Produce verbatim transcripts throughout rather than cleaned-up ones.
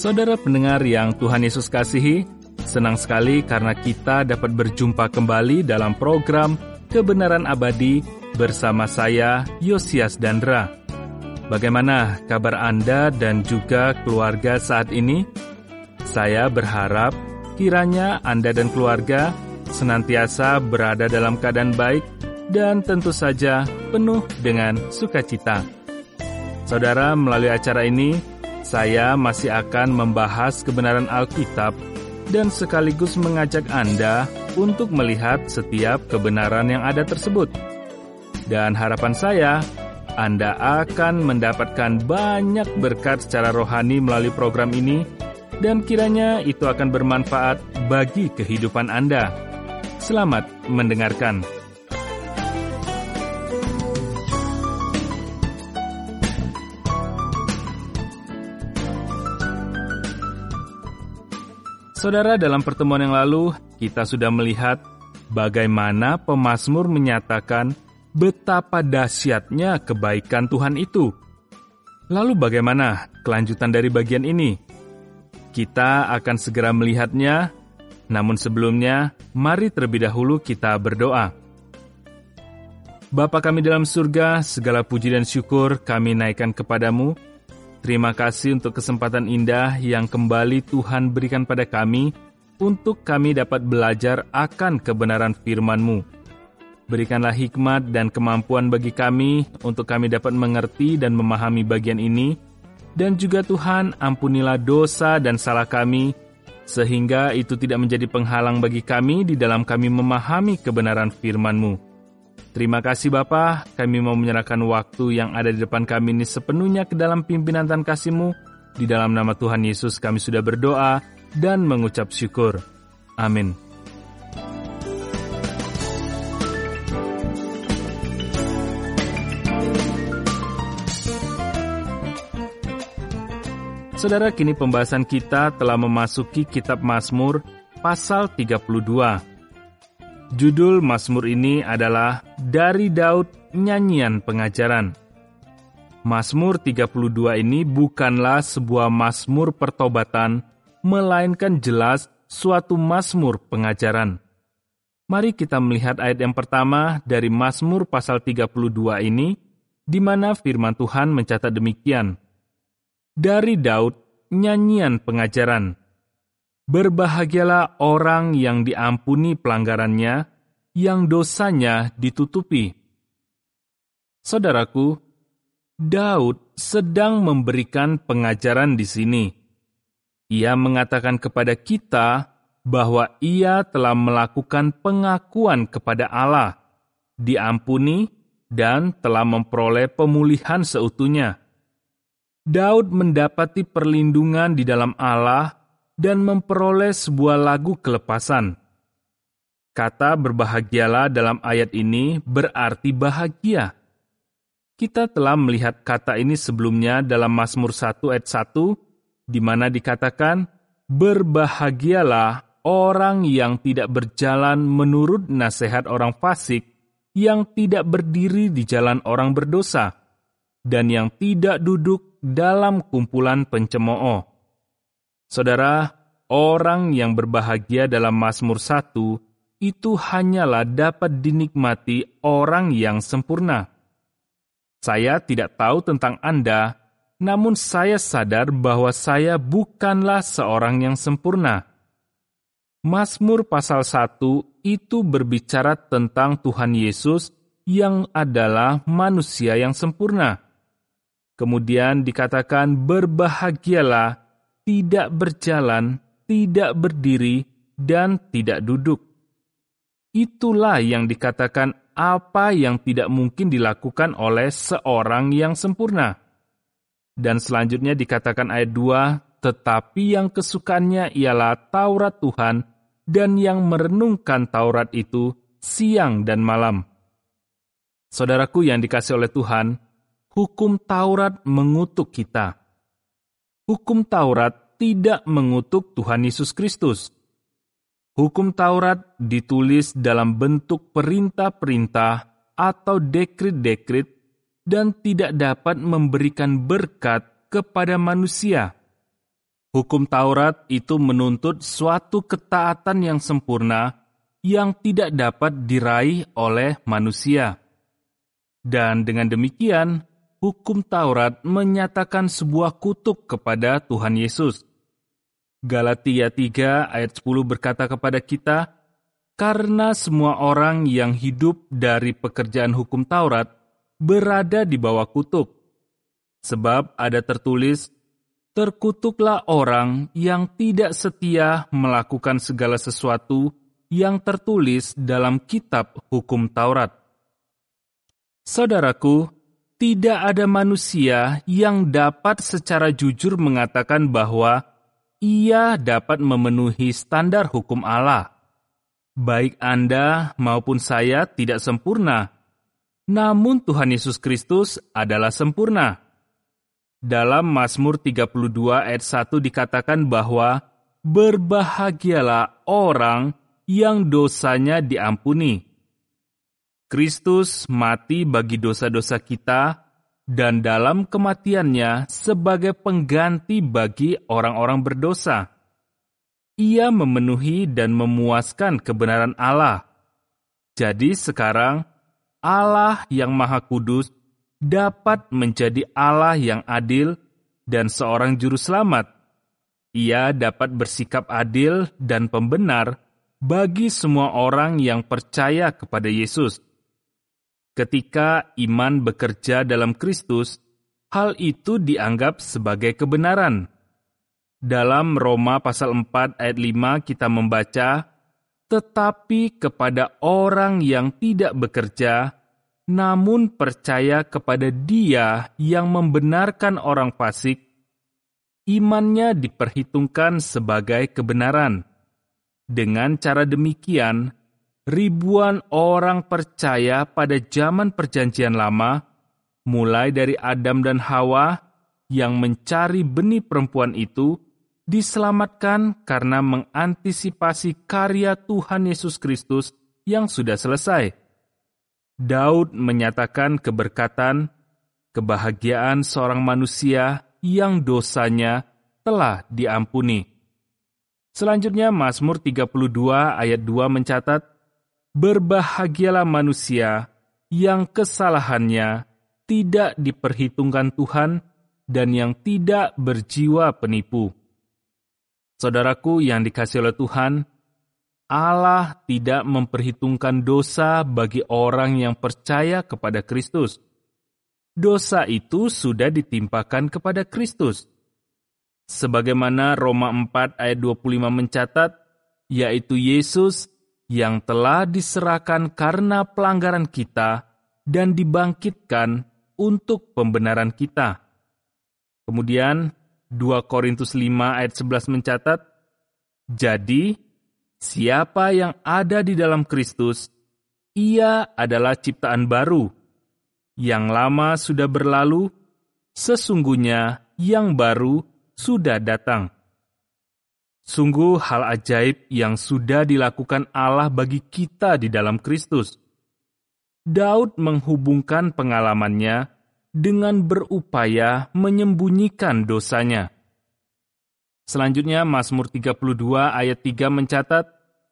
Saudara pendengar yang Tuhan Yesus kasihi, senang sekali karena kita dapat berjumpa kembali dalam program Kebenaran Abadi bersama saya, Yosias Dandra. Bagaimana kabar Anda dan juga keluarga saat ini? Saya berharap kiranya Anda dan keluarga senantiasa berada dalam keadaan baik dan tentu saja penuh dengan sukacita. Saudara, melalui acara ini, saya masih akan membahas kebenaran Alkitab dan sekaligus mengajak Anda untuk melihat setiap kebenaran yang ada tersebut. Dan harapan saya, Anda akan mendapatkan banyak berkat secara rohani melalui program ini, dan kiranya itu akan bermanfaat bagi kehidupan Anda. Selamat mendengarkan. Saudara, dalam pertemuan yang lalu, kita sudah melihat bagaimana pemazmur menyatakan betapa dahsyatnya kebaikan Tuhan itu. Lalu bagaimana kelanjutan dari bagian ini? Kita akan segera melihatnya, namun sebelumnya, mari terlebih dahulu kita berdoa. Bapa kami dalam surga, segala puji dan syukur kami naikkan kepadamu. Terima kasih untuk kesempatan indah yang kembali Tuhan berikan pada kami untuk kami dapat belajar akan kebenaran firman-Mu. Berikanlah hikmat dan kemampuan bagi kami untuk kami dapat mengerti dan memahami bagian ini. Dan juga Tuhan, ampunilah dosa dan salah kami, sehingga itu tidak menjadi penghalang bagi kami di dalam kami memahami kebenaran firman-Mu. Terima kasih Bapa, kami mau menyerahkan waktu yang ada di depan kami ini sepenuhnya ke dalam pimpinan dan kasih-Mu. Di dalam nama Tuhan Yesus kami sudah berdoa dan mengucap syukur. Amin. Saudara, kini pembahasan kita telah memasuki kitab Mazmur pasal tiga puluh dua. Judul Mazmur ini adalah Dari Daud Nyanyian Pengajaran. Mazmur tiga puluh dua ini bukanlah sebuah mazmur pertobatan, melainkan jelas suatu mazmur pengajaran. Mari kita melihat ayat yang pertama dari Mazmur pasal tiga puluh dua ini, di mana firman Tuhan mencatat demikian. Dari Daud Nyanyian Pengajaran. Berbahagialah orang yang diampuni pelanggarannya, yang dosanya ditutupi. Saudaraku, Daud sedang memberikan pengajaran di sini. Ia mengatakan kepada kita bahwa ia telah melakukan pengakuan kepada Allah, diampuni, dan telah memperoleh pemulihan seutuhnya. Daud mendapati perlindungan di dalam Allah dan memperoleh sebuah lagu kelepasan. Kata berbahagialah dalam ayat ini berarti bahagia. Kita telah melihat kata ini sebelumnya dalam Mazmur satu ayat satu, di mana dikatakan, berbahagialah orang yang tidak berjalan menurut nasihat orang fasik, yang tidak berdiri di jalan orang berdosa, dan yang tidak duduk dalam kumpulan pencemooh. Saudara, orang yang berbahagia dalam Mazmur satu itu hanyalah dapat dinikmati orang yang sempurna. Saya tidak tahu tentang Anda, namun saya sadar bahwa saya bukanlah seorang yang sempurna. Mazmur pasal satu itu berbicara tentang Tuhan Yesus yang adalah manusia yang sempurna. Kemudian dikatakan berbahagialah tidak berjalan, tidak berdiri, dan tidak duduk. Itulah yang dikatakan apa yang tidak mungkin dilakukan oleh seorang yang sempurna. Dan selanjutnya dikatakan ayat dua, tetapi yang kesukaannya ialah Taurat Tuhan, dan yang merenungkan Taurat itu siang dan malam. Saudaraku yang dikasihi oleh Tuhan, hukum Taurat mengutuk kita. Hukum Taurat tidak mengutuk Tuhan Yesus Kristus. Hukum Taurat ditulis dalam bentuk perintah-perintah atau dekrit-dekrit dan tidak dapat memberikan berkat kepada manusia. Hukum Taurat itu menuntut suatu ketaatan yang sempurna yang tidak dapat diraih oleh manusia. Dan dengan demikian, hukum Taurat menyatakan sebuah kutuk kepada Tuhan Yesus. Galatia tiga ayat sepuluh berkata kepada kita, karena semua orang yang hidup dari pekerjaan hukum Taurat berada di bawah kutuk. Sebab ada tertulis, terkutuklah orang yang tidak setia melakukan segala sesuatu yang tertulis dalam kitab hukum Taurat. Saudaraku, tidak ada manusia yang dapat secara jujur mengatakan bahwa ia dapat memenuhi standar hukum Allah. Baik Anda maupun saya tidak sempurna, namun Tuhan Yesus Kristus adalah sempurna. Dalam Mazmur tiga puluh dua ayat satu dikatakan bahwa berbahagialah orang yang dosanya diampuni. Kristus mati bagi dosa-dosa kita dan dalam kematiannya sebagai pengganti bagi orang-orang berdosa. Ia memenuhi dan memuaskan kebenaran Allah. Jadi sekarang Allah yang Maha Kudus dapat menjadi Allah yang adil dan seorang juru selamat. Ia dapat bersikap adil dan pembenar bagi semua orang yang percaya kepada Yesus. Ketika iman bekerja dalam Kristus, hal itu dianggap sebagai kebenaran. Dalam Roma pasal empat ayat lima kita membaca, tetapi kepada orang yang tidak bekerja, namun percaya kepada Dia yang membenarkan orang fasik, imannya diperhitungkan sebagai kebenaran. Dengan cara demikian, ribuan orang percaya pada zaman Perjanjian Lama, mulai dari Adam dan Hawa yang mencari benih perempuan itu, diselamatkan karena mengantisipasi karya Tuhan Yesus Kristus yang sudah selesai. Daud menyatakan keberkatan, kebahagiaan seorang manusia yang dosanya telah diampuni. Selanjutnya Mazmur tiga puluh dua ayat dua mencatat, berbahagialah manusia yang kesalahannya tidak diperhitungkan Tuhan dan yang tidak berjiwa penipu. Saudaraku yang dikasihi oleh Tuhan, Allah tidak memperhitungkan dosa bagi orang yang percaya kepada Kristus. Dosa itu sudah ditimpakan kepada Kristus. Sebagaimana Roma empat ayat dua puluh lima mencatat, yaitu Yesus yang telah diserahkan karena pelanggaran kita dan dibangkitkan untuk pembenaran kita. Kemudian, dua Korintus lima ayat sebelas mencatat, jadi, siapa yang ada di dalam Kristus, ia adalah ciptaan baru. Yang lama sudah berlalu, sesungguhnya yang baru sudah datang. Sungguh hal ajaib yang sudah dilakukan Allah bagi kita di dalam Kristus. Daud menghubungkan pengalamannya dengan berupaya menyembunyikan dosanya. Selanjutnya Mazmur tiga puluh dua ayat tiga mencatat,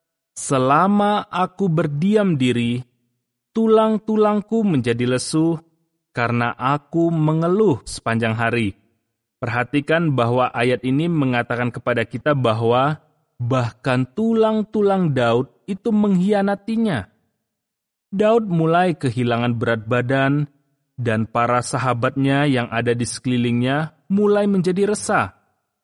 selama aku berdiam diri, tulang-tulangku menjadi lesu karena aku mengeluh sepanjang hari. Perhatikan bahwa ayat ini mengatakan kepada kita bahwa bahkan tulang-tulang Daud itu mengkhianatinya. Daud mulai kehilangan berat badan dan para sahabatnya yang ada di sekelilingnya mulai menjadi resah.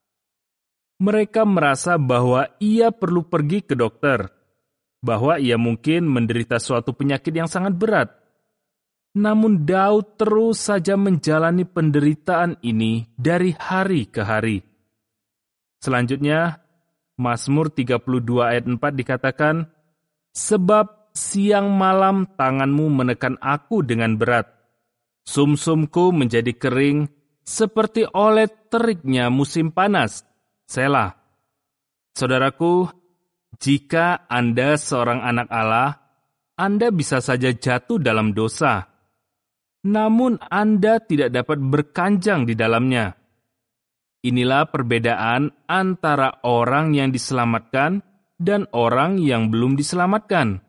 Mereka merasa bahwa ia perlu pergi ke dokter, bahwa ia mungkin menderita suatu penyakit yang sangat berat. Namun Daud terus saja menjalani penderitaan ini dari hari ke hari. Selanjutnya, Mazmur tiga puluh dua ayat empat dikatakan, sebab siang malam tanganmu menekan aku dengan berat. Sumsumku menjadi kering seperti oleh teriknya musim panas. Selah. Saudaraku, jika Anda seorang anak Allah, Anda bisa saja jatuh dalam dosa. Namun Anda tidak dapat berkanjang di dalamnya. Inilah perbedaan antara orang yang diselamatkan dan orang yang belum diselamatkan.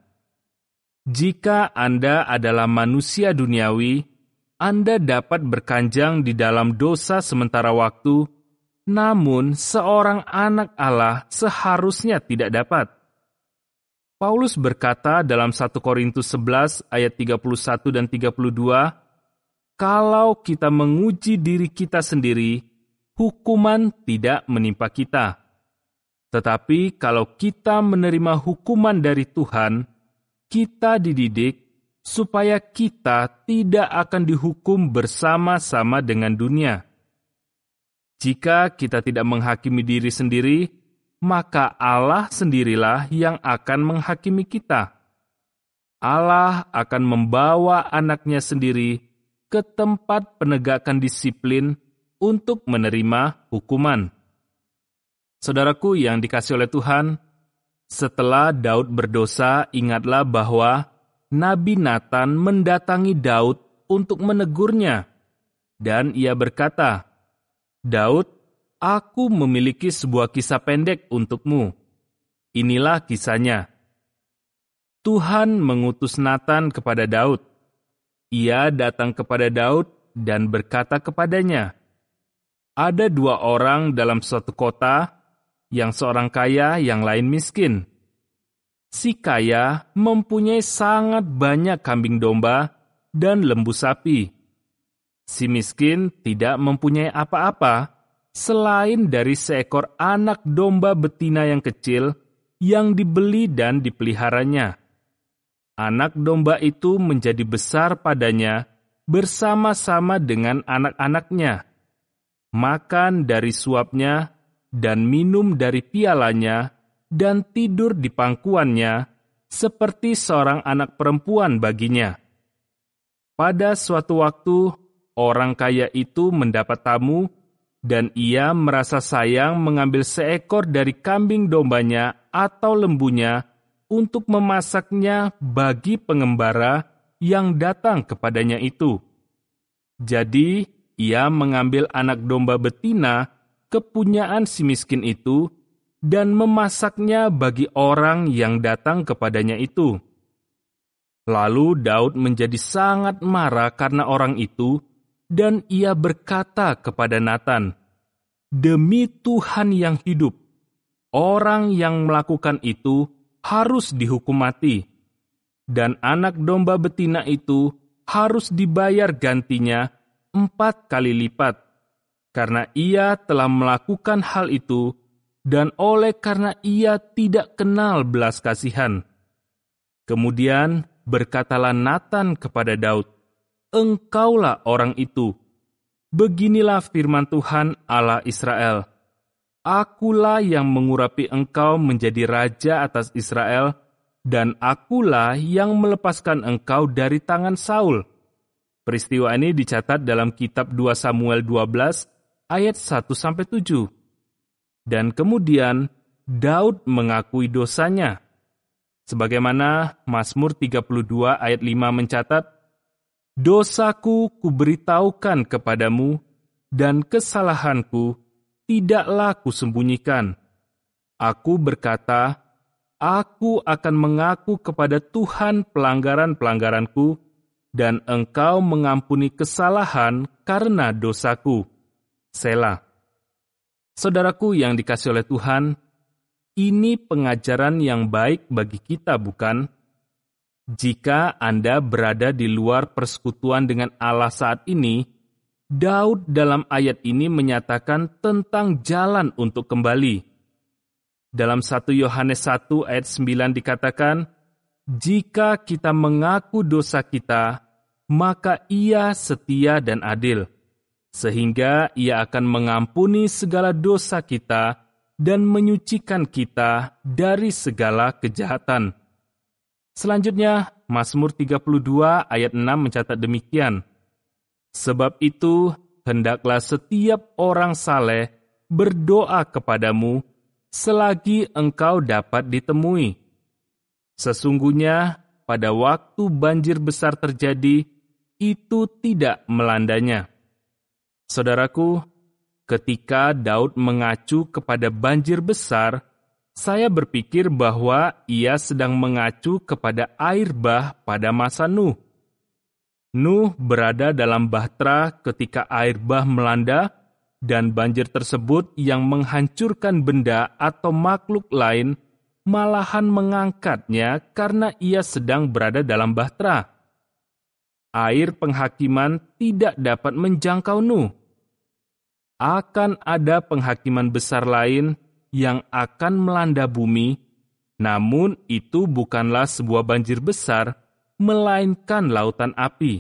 Jika Anda adalah manusia duniawi, Anda dapat berkanjang di dalam dosa sementara waktu, namun seorang anak Allah seharusnya tidak dapat. Paulus berkata dalam satu Korintus sebelas ayat tiga puluh satu dan tiga puluh dua, "Kalau kita menguji diri kita sendiri, hukuman tidak menimpa kita. Tetapi kalau kita menerima hukuman dari Tuhan, kita dididik supaya kita tidak akan dihukum bersama-sama dengan dunia. Jika kita tidak menghakimi diri sendiri, maka Allah sendirilah yang akan menghakimi kita. Allah akan membawa anaknya sendiri ke tempat penegakan disiplin untuk menerima hukuman." Saudaraku yang dikasihi oleh Tuhan, setelah Daud berdosa, ingatlah bahwa Nabi Natan mendatangi Daud untuk menegurnya. Dan ia berkata, "Daud, aku memiliki sebuah kisah pendek untukmu." Inilah kisahnya. Tuhan mengutus Natan kepada Daud. Ia datang kepada Daud dan berkata kepadanya, "Ada dua orang dalam suatu kota, yang seorang kaya, yang lain miskin. Si kaya mempunyai sangat banyak kambing domba dan lembu sapi. Si miskin tidak mempunyai apa-apa selain dari seekor anak domba betina yang kecil yang dibeli dan dipeliharanya. Anak domba itu menjadi besar padanya bersama-sama dengan anak-anaknya, makan dari suapnya dan minum dari pialanya, dan tidur di pangkuannya, seperti seorang anak perempuan baginya. Pada suatu waktu, orang kaya itu mendapat tamu, dan ia merasa sayang mengambil seekor dari kambing dombanya atau lembunya untuk memasaknya bagi pengembara yang datang kepadanya itu. Jadi, ia mengambil anak domba betina kepunyaan si miskin itu dan memasaknya bagi orang yang datang kepadanya itu. Lalu Daud menjadi sangat marah karena orang itu, dan ia berkata kepada Natan, "Demi Tuhan yang hidup, orang yang melakukan itu harus dihukum mati, dan anak domba betina itu harus dibayar gantinya empat kali lipat, karena ia telah melakukan hal itu, dan oleh karena ia tidak kenal belas kasihan." Kemudian berkatalah Natan kepada Daud, "Engkaulah orang itu. Beginilah firman Tuhan Allah Israel. Akulah yang mengurapi engkau menjadi raja atas Israel, dan akulah yang melepaskan engkau dari tangan Saul." Peristiwa ini dicatat dalam kitab dua Samuel dua belas, ayat satu sampai tujuh. Dan kemudian Daud mengakui dosanya. Sebagaimana Mazmur tiga puluh dua ayat lima mencatat, "Dosaku kuberitahukan kepadamu, dan kesalahanku tidaklah kusembunyikan. Aku berkata, aku akan mengaku kepada Tuhan pelanggaran-pelanggaranku, dan engkau mengampuni kesalahan karena dosaku." Selah. Saudaraku yang dikasihi oleh Tuhan, ini pengajaran yang baik bagi kita, bukan? Jika Anda berada di luar persekutuan dengan Allah saat ini, Daud dalam ayat ini menyatakan tentang jalan untuk kembali. Dalam satu Yohanes satu ayat sembilan dikatakan, "Jika kita mengaku dosa kita, maka Ia setia dan adil, sehingga Ia akan mengampuni segala dosa kita dan menyucikan kita dari segala kejahatan." Selanjutnya, Mazmur tiga puluh dua ayat enam mencatat demikian, "Sebab itu, hendaklah setiap orang saleh berdoa kepadamu selagi engkau dapat ditemui. Sesungguhnya, pada waktu banjir besar terjadi, itu tidak melandanya." Saudaraku, ketika Daud mengacu kepada banjir besar, saya berpikir bahwa ia sedang mengacu kepada air bah pada masa Nuh. Nuh berada dalam bahtera ketika air bah melanda, dan banjir tersebut yang menghancurkan benda atau makhluk lain malahan mengangkatnya karena ia sedang berada dalam bahtera. Air penghakiman tidak dapat menjangkau Nuh. Akan ada penghakiman besar lain yang akan melanda bumi, namun itu bukanlah sebuah banjir besar, melainkan lautan api.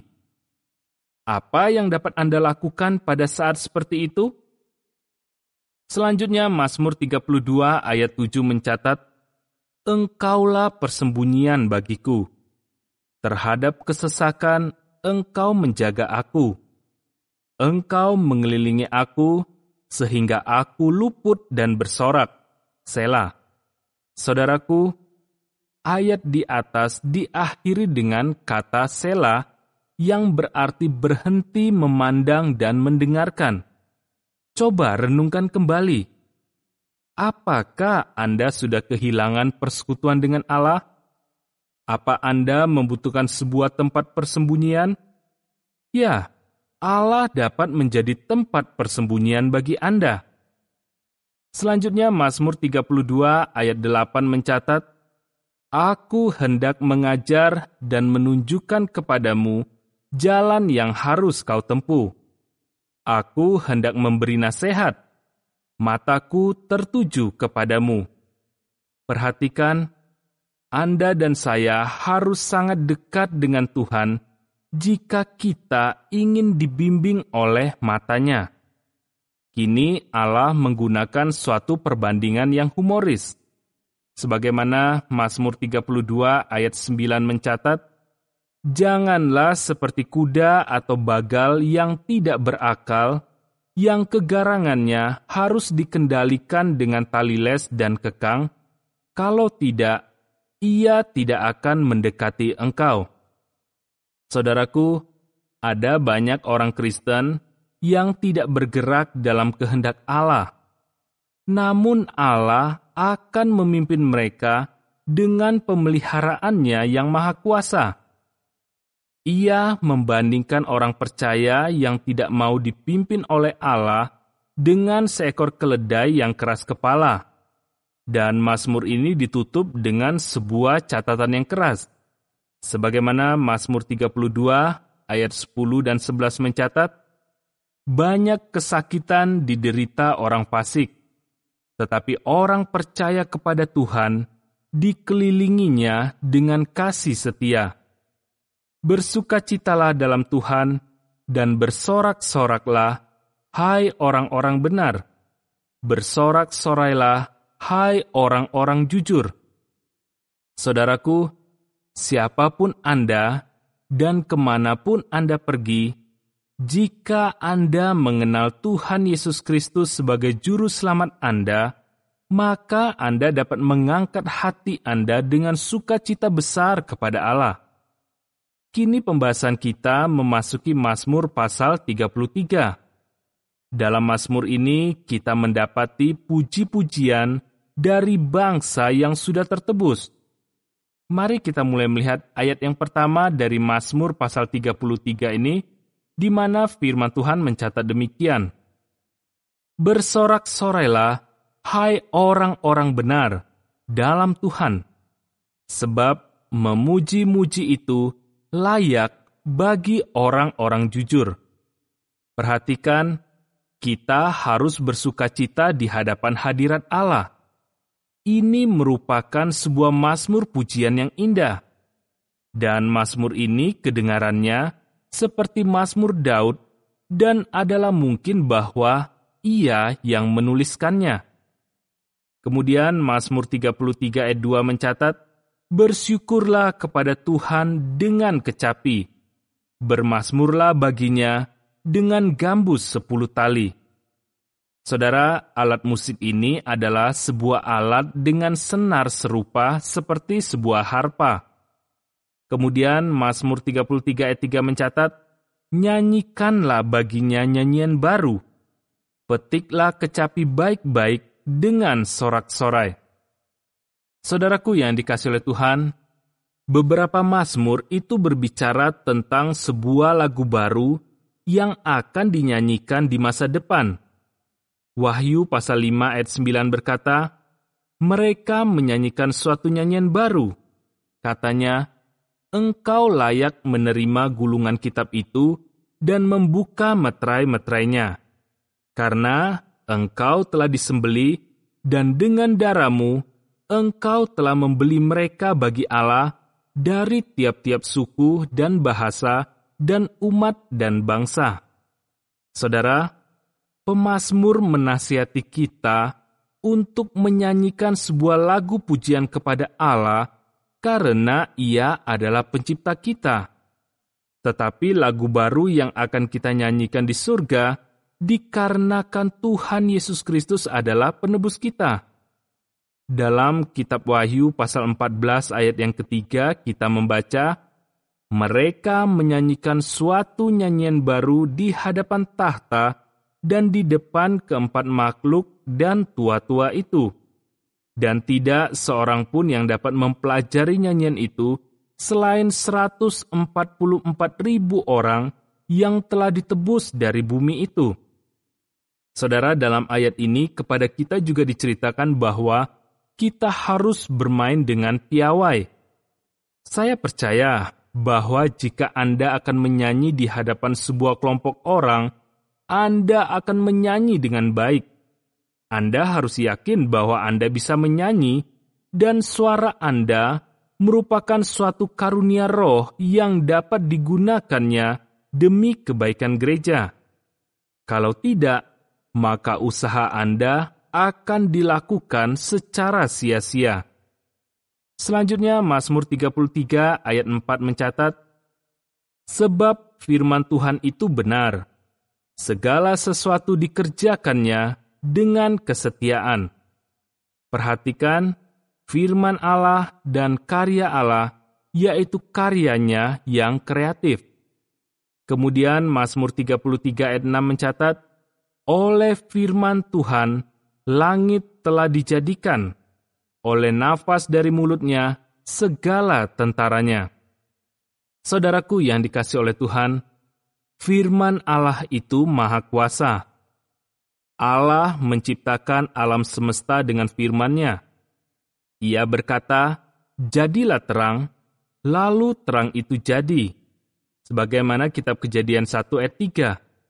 Apa yang dapat Anda lakukan pada saat seperti itu? Selanjutnya, Mazmur tiga puluh dua ayat tujuh mencatat, "Engkaulah persembunyian bagiku. Terhadap kesesakan, Engkau menjaga aku. Engkau mengelilingi aku, sehingga aku luput dan bersorak. Selah." Saudaraku, ayat di atas diakhiri dengan kata selah, yang berarti berhenti memandang dan mendengarkan. Coba renungkan kembali. Apakah Anda sudah kehilangan persekutuan dengan Allah? Apa Anda membutuhkan sebuah tempat persembunyian? Ya, Allah dapat menjadi tempat persembunyian bagi Anda. Selanjutnya, Mazmur tiga puluh dua ayat delapan mencatat, "Aku hendak mengajar dan menunjukkan kepadamu jalan yang harus kau tempuh. Aku hendak memberi nasihat, mataku tertuju kepadamu." Perhatikan, Anda dan saya harus sangat dekat dengan Tuhan jika kita ingin dibimbing oleh matanya. Kini Allah menggunakan suatu perbandingan yang humoris. Sebagaimana Mazmur tiga puluh dua ayat sembilan mencatat, "Janganlah seperti kuda atau bagal yang tidak berakal, yang kegarangannya harus dikendalikan dengan tali les dan kekang, kalau tidak, ia tidak akan mendekati engkau." Saudaraku, ada banyak orang Kristen yang tidak bergerak dalam kehendak Allah. Namun Allah akan memimpin mereka dengan pemeliharaannya yang maha kuasa. Ia membandingkan orang percaya yang tidak mau dipimpin oleh Allah dengan seekor keledai yang keras kepala. Dan Mazmur ini ditutup dengan sebuah catatan yang keras. Sebagaimana Mazmur tiga puluh dua ayat sepuluh dan sebelas mencatat, "Banyak kesakitan diderita orang fasik, tetapi orang percaya kepada Tuhan dikelilinginya dengan kasih setia. Bersukacitalah dalam Tuhan dan bersorak-soraklah, hai orang-orang benar. Bersorak-sorailah, hai orang-orang jujur." Saudaraku, siapapun Anda dan kemanapun Anda pergi, jika Anda mengenal Tuhan Yesus Kristus sebagai Juru Selamat Anda, maka Anda dapat mengangkat hati Anda dengan sukacita besar kepada Allah. Kini pembahasan kita memasuki Mazmur pasal tiga puluh tiga. Dalam Mazmur ini kita mendapati puji-pujian dari bangsa yang sudah tertebus. Mari kita mulai melihat ayat yang pertama dari Mazmur pasal tiga puluh tiga ini, di mana firman Tuhan mencatat demikian. "Bersorak-sorailah, hai orang-orang benar, dalam Tuhan, sebab memuji-muji itu layak bagi orang-orang jujur." Perhatikan, kita harus bersukacita di hadapan hadirat Allah. Ini merupakan sebuah mazmur pujian yang indah. Dan mazmur ini kedengarannya seperti mazmur Daud, dan adalah mungkin bahwa ia yang menuliskannya. Kemudian Mazmur tiga puluh tiga ayat dua mencatat, "Bersyukurlah kepada Tuhan dengan kecapi, bermazmurlah baginya dengan gambus sepuluh tali." Saudara, alat musik ini adalah sebuah alat dengan senar serupa seperti sebuah harpa. Kemudian Mazmur tiga puluh tiga ayat tiga mencatat, "Nyanyikanlah baginya nyanyian baru, petiklah kecapi baik-baik dengan sorak-sorai. Saudaraku yang dikasihi oleh Tuhan, beberapa mazmur itu berbicara tentang sebuah lagu baru yang akan dinyanyikan di masa depan. Wahyu pasal lima ayat sembilan berkata, mereka menyanyikan suatu nyanyian baru. Katanya, engkau layak menerima gulungan kitab itu dan membuka meterai-meterainya. Karena engkau telah disembelih dan dengan darahmu engkau telah membeli mereka bagi Allah dari tiap-tiap suku dan bahasa dan umat dan bangsa. Saudara, pemazmur menasihati kita untuk menyanyikan sebuah lagu pujian kepada Allah karena Ia adalah pencipta kita. Tetapi lagu baru yang akan kita nyanyikan di surga dikarenakan Tuhan Yesus Kristus adalah penebus kita. Dalam kitab Wahyu pasal empat belas ayat yang ketiga kita membaca, mereka menyanyikan suatu nyanyian baru di hadapan tahta dan di depan keempat makhluk dan tua-tua itu. Dan tidak seorang pun yang dapat mempelajari nyanyian itu selain seratus empat puluh empat ribu orang yang telah ditebus dari bumi itu. Saudara, dalam ayat ini kepada kita juga diceritakan bahwa kita harus bermain dengan piawai. Saya percaya bahwa jika Anda akan menyanyi di hadapan sebuah kelompok orang, Anda akan menyanyi dengan baik. Anda harus yakin bahwa Anda bisa menyanyi dan suara Anda merupakan suatu karunia roh yang dapat digunakannya demi kebaikan gereja. Kalau tidak, maka usaha Anda akan dilakukan secara sia-sia. Selanjutnya, Mazmur tiga puluh tiga ayat empat mencatat, sebab firman Tuhan itu benar, segala sesuatu dikerjakannya dengan kesetiaan. Perhatikan, firman Allah dan karya Allah, yaitu karyanya yang kreatif. Kemudian Mazmur tiga puluh tiga ayat enam mencatat, oleh firman Tuhan, langit telah dijadikan, oleh nafas dari mulutnya, segala tentaranya. Saudaraku yang dikasihi oleh Tuhan, firman Allah itu maha kuasa. Allah menciptakan alam semesta dengan firman-Nya. Ia berkata, jadilah terang, lalu terang itu jadi. Sebagaimana kitab Kejadian satu ayat tiga.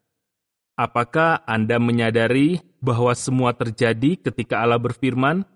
Apakah Anda menyadari bahwa semua terjadi ketika Allah berfirman?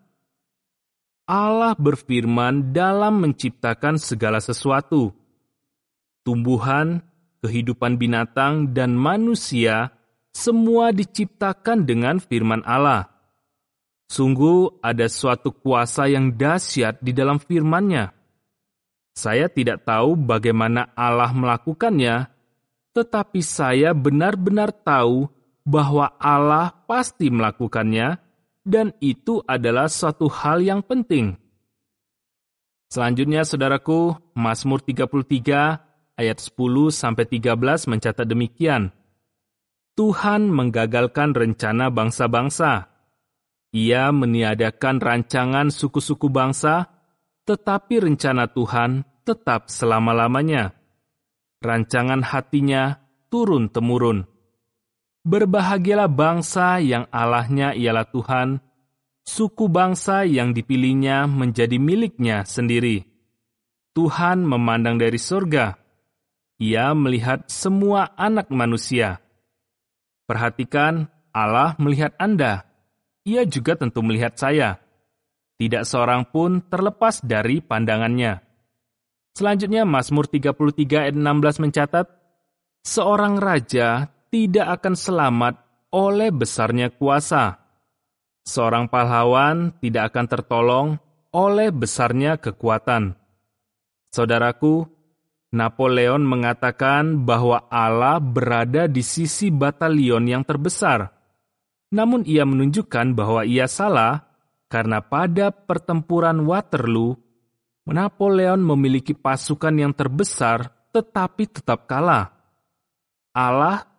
Allah berfirman dalam menciptakan segala sesuatu. Tumbuhan, kehidupan binatang, dan manusia semua diciptakan dengan firman Allah. Sungguh ada suatu kuasa yang dahsyat di dalam firman-Nya. Saya tidak tahu bagaimana Allah melakukannya, tetapi saya benar-benar tahu bahwa Allah pasti melakukannya, dan itu adalah suatu hal yang penting. Selanjutnya, saudaraku, Mazmur tiga puluh tiga ayat sepuluh sampai tiga belas mencatat demikian. Tuhan menggagalkan rencana bangsa-bangsa. Ia meniadakan rancangan suku-suku bangsa, tetapi rencana Tuhan tetap selama-lamanya. Rancangan hatinya turun-temurun. Berbahagialah bangsa yang Allahnya ialah Tuhan, suku bangsa yang dipilihnya menjadi miliknya sendiri. Tuhan memandang dari surga. Ia melihat semua anak manusia. Perhatikan, Allah melihat Anda. Ia juga tentu melihat saya. Tidak seorang pun terlepas dari pandangannya. Selanjutnya, Mazmur tiga puluh tiga ayat enam belas mencatat, seorang raja tidak akan selamat oleh besarnya kuasa. Seorang pahlawan tidak akan tertolong oleh besarnya kekuatan. Saudaraku, Napoleon mengatakan bahwa Allah berada di sisi batalion yang terbesar. Namun ia menunjukkan bahwa ia salah karena pada pertempuran Waterloo, Napoleon memiliki pasukan yang terbesar tetapi tetap kalah. Allah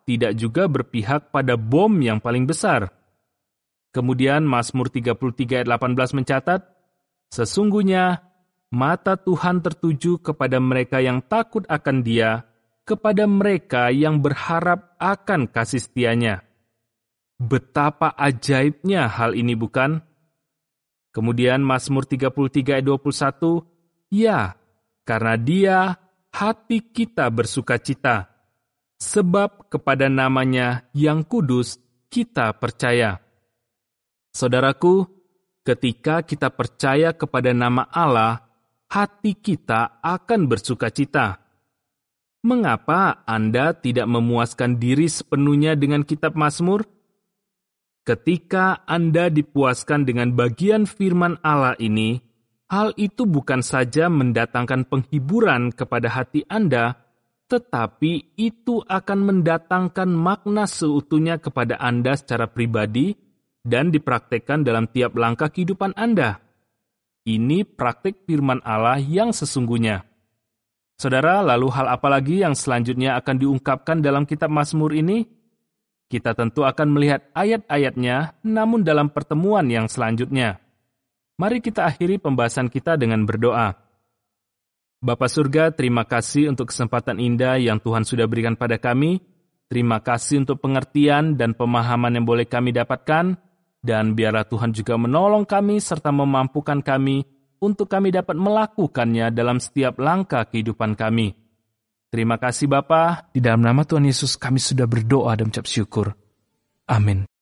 tidak juga berpihak pada bom yang paling besar. Kemudian Mazmur tiga puluh tiga ayat delapan belas mencatat, sesungguhnya mata Tuhan tertuju kepada mereka yang takut akan Dia, kepada mereka yang berharap akan kasih setia-Nya. Betapa ajaibnya hal ini, bukan? Kemudian Mazmur tiga puluh tiga ayat dua puluh satu, ya, karena Dia hati kita bersukacita, sebab kepada nama-Nya yang kudus kita percaya. Saudaraku, ketika kita percaya kepada nama Allah, hati kita akan bersukacita. Mengapa Anda tidak memuaskan diri sepenuhnya dengan kitab Mazmur? Ketika Anda dipuaskan dengan bagian firman Allah ini, hal itu bukan saja mendatangkan penghiburan kepada hati Anda, tetapi itu akan mendatangkan makna seutuhnya kepada Anda secara pribadi dan dipraktekkan dalam tiap langkah kehidupan Anda. Ini praktik firman Allah yang sesungguhnya. Saudara, lalu hal apa lagi yang selanjutnya akan diungkapkan dalam kitab Mazmur ini? Kita tentu akan melihat ayat-ayatnya, namun dalam pertemuan yang selanjutnya. Mari kita akhiri pembahasan kita dengan berdoa. Bapa Surga, terima kasih untuk kesempatan indah yang Tuhan sudah berikan pada kami. Terima kasih untuk pengertian dan pemahaman yang boleh kami dapatkan. Dan biarlah Tuhan juga menolong kami serta memampukan kami untuk kami dapat melakukannya dalam setiap langkah kehidupan kami. Terima kasih Bapa, di dalam nama Tuhan Yesus kami sudah berdoa dan mengucap syukur. Amin.